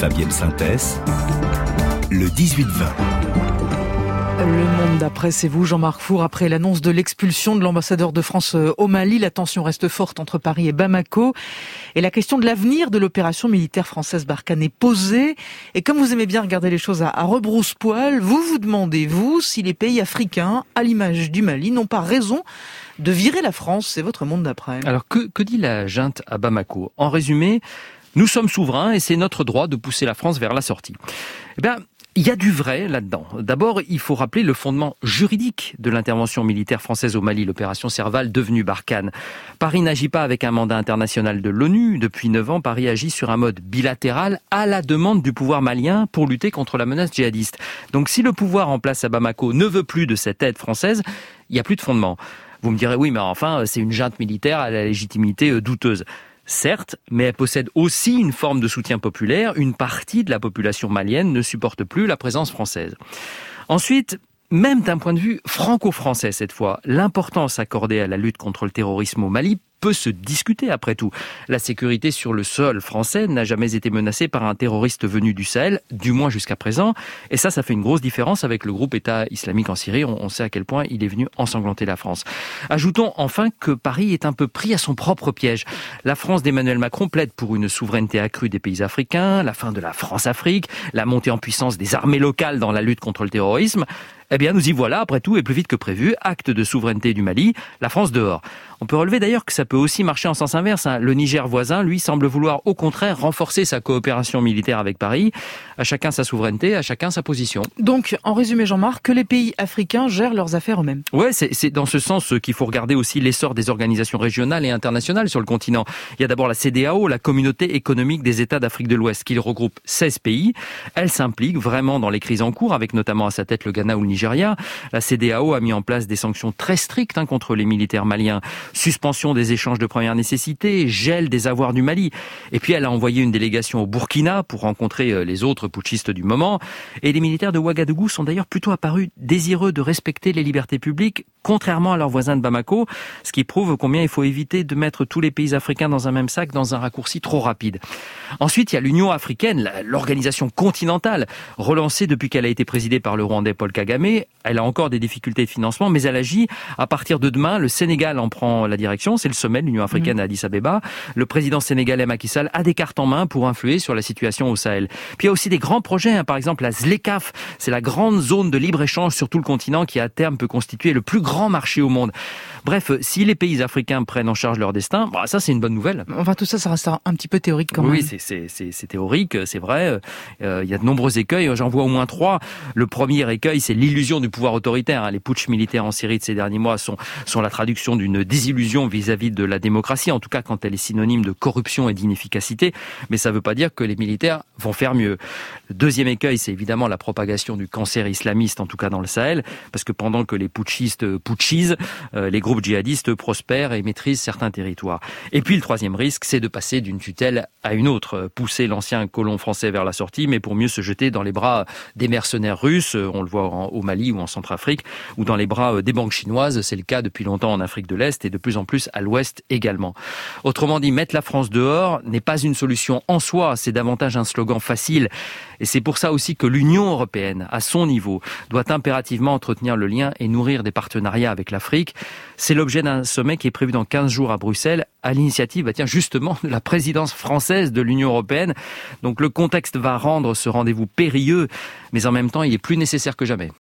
Fabienne Synthès, le 18-20. Le monde d'après, c'est vous, Jean-Marc Four. Après l'annonce de l'expulsion de l'ambassadeur de France au Mali, la tension reste forte entre Paris et Bamako. Et la question de l'avenir de l'opération militaire française Barkhane est posée. Et comme vous aimez bien regarder les choses à rebrousse-poil, vous vous demandez, vous, si les pays africains, à l'image du Mali, n'ont pas raison de virer la France. C'est votre monde d'après. Alors, que dit la junte à Bamako ? En résumé, nous sommes souverains et c'est notre droit de pousser la France vers la sortie. Eh bien, il y a du vrai là-dedans. D'abord, il faut rappeler le fondement juridique de l'intervention militaire française au Mali, l'opération Serval devenue Barkhane. Paris n'agit pas avec un mandat international de l'ONU. Depuis 9 ans, Paris agit sur un mode bilatéral à la demande du pouvoir malien pour lutter contre la menace djihadiste. Donc si le pouvoir en place à Bamako ne veut plus de cette aide française, il n'y a plus de fondement. Vous me direz, oui, mais enfin, c'est une junte militaire à la légitimité douteuse. Certes, mais elle possède aussi une forme de soutien populaire. Une partie de la population malienne ne supporte plus la présence française. Ensuite, même d'un point de vue franco-français cette fois, l'importance accordée à la lutte contre le terrorisme au Mali peut se discuter après tout. La sécurité sur le sol français n'a jamais été menacée par un terroriste venu du Sahel, du moins jusqu'à présent. Et ça fait une grosse différence avec le groupe État islamique en Syrie. On sait à quel point il est venu ensanglanter la France. Ajoutons enfin que Paris est un peu pris à son propre piège. La France d'Emmanuel Macron plaide pour une souveraineté accrue des pays africains, la fin de la France-Afrique, la montée en puissance des armées locales dans la lutte contre le terrorisme. Eh bien, nous y voilà, après tout, et plus vite que prévu, acte de souveraineté du Mali, la France dehors. On peut relever d'ailleurs que ça peut aussi marcher en sens inverse. Le Niger voisin, lui, semble vouloir au contraire renforcer sa coopération militaire avec Paris. À chacun sa souveraineté, à chacun sa position. Donc, en résumé, Jean-Marc, que les pays africains gèrent leurs affaires eux-mêmes. Ouais, c'est dans ce sens qu'il faut regarder aussi l'essor des organisations régionales et internationales sur le continent. Il y a d'abord la CEDEAO, la Communauté économique des États d'Afrique de l'Ouest, qui regroupe 16 pays. Elle s'implique vraiment dans les crises en cours, avec notamment à sa tête le Ghana ou le Nigeria. La CEDEAO a mis en place des sanctions très strictes contre les militaires maliens. Suspension des échanges de première nécessité, gel des avoirs du Mali. Et puis elle a envoyé une délégation au Burkina pour rencontrer les autres putschistes du moment. Et les militaires de Ouagadougou sont d'ailleurs plutôt apparus désireux de respecter les libertés publiques, contrairement à leurs voisins de Bamako, ce qui prouve combien il faut éviter de mettre tous les pays africains dans un même sac, dans un raccourci trop rapide. Ensuite, il y a l'Union africaine, l'organisation continentale, relancée depuis qu'elle a été présidée par le Rwandais Paul Kagame. Elle a encore des difficultés de financement, mais elle agit. À partir de demain, le Sénégal en prend la direction. C'est le sommet de l'Union africaine à Addis Abeba. Le président sénégalais Macky Sall a des cartes en main pour influer sur la situation au Sahel. Puis il y a aussi des grands projets, par exemple la ZLECAf. C'est la grande zone de libre-échange sur tout le continent qui, à terme, peut constituer le plus grand marché au monde. Bref, si les pays africains prennent en charge leur destin, ça c'est une bonne nouvelle. Enfin, tout ça, ça reste un petit peu théorique quand même. Oui, c'est théorique, c'est vrai. Il y a de nombreux écueils, j'en vois au moins 3. Le premier écueil, c'est l'illusion du pouvoir autoritaire. Les putschs militaires en Syrie de ces derniers mois sont la traduction d'une désillusion vis-à-vis de la démocratie, en tout cas quand elle est synonyme de corruption et d'inefficacité. Mais ça ne veut pas dire que les militaires vont faire mieux. Le deuxième écueil, c'est évidemment la propagation du cancer islamiste, en tout cas dans le Sahel, parce que pendant que les putschistes putschisent, les groupes djihadistes prospèrent et maîtrisent certains territoires. Et puis le troisième risque, c'est de passer d'une tutelle à une autre, pousser l'ancien colon français vers la sortie, mais pour mieux se jeter dans les bras des mercenaires russes, on le voit au Mali ou en Centrafrique, ou dans les bras des banques chinoises, c'est le cas depuis longtemps en Afrique de l'Est et de plus en plus à l'Ouest également. Autrement dit, mettre la France dehors n'est pas une solution en soi, c'est davantage un slogan facile. Et c'est pour ça aussi que l'Union européenne, à son niveau, doit impérativement entretenir le lien et nourrir des partenariats avec l'Afrique. C'est l'objet d'un sommet qui est prévu dans 15 jours à Bruxelles, à l'initiative, justement, de la présidence française de l'Union européenne. Donc le contexte va rendre ce rendez-vous périlleux, mais en même temps, il est plus nécessaire que jamais.